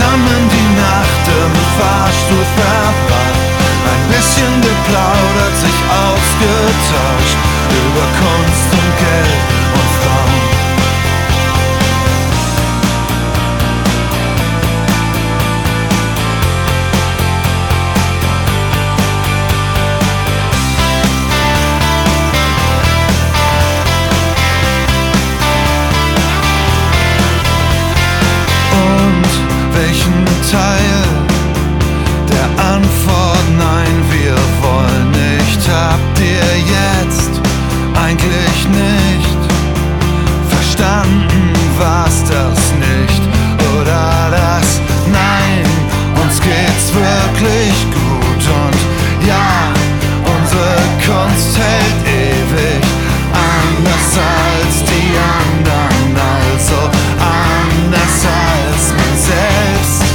zusammen die Nacht im Fahrstuhl verbracht. Ein bisschen geplaudert, sich ausgetauscht über Kunst und Geld und Frauen. Welchen Teil der Antwort nein, wir wollen nicht, habt ihr jetzt eigentlich nicht verstanden, war's das nicht oder das nein, uns geht's wirklich gut und ja, unsere Kunst hält ewig, anders als die anderen, also anders als man selbst.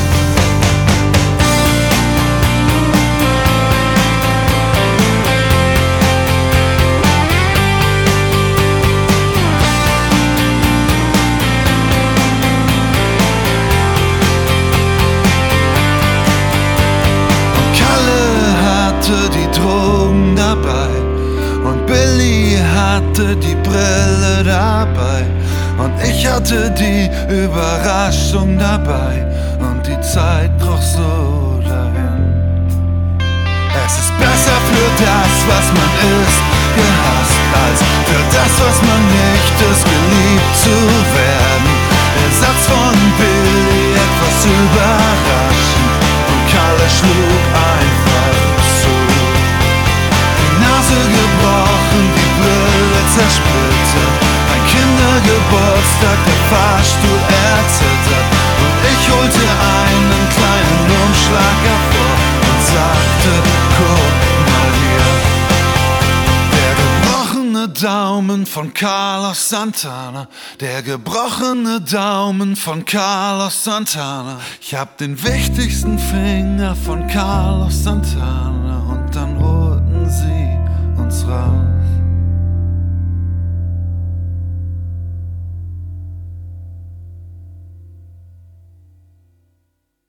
Und Kalle hatte die Drogen dabei und Billy hatte die Brille dabei und ich hatte die Überraschung dabei und die Zeit kroch so dahin. Es ist besser für das, was man ist, gehasst, als für das, was man nicht ist, geliebt zu werden. Der Satz von Billy etwas überraschend und Kalle schlug einfach zu. Die Nase gebrochen, die Brille zersplittert, ein Kindergeburtstag, der Fahrstuhl erzittert und ich holte einen kleinen Umschlag hervor und sagte, guck mal hier. Der gebrochene Daumen von Carlos Santana, der gebrochene Daumen von Carlos Santana. Ich hab den wichtigsten Finger von Carlos Santana und dann holten sie uns raus.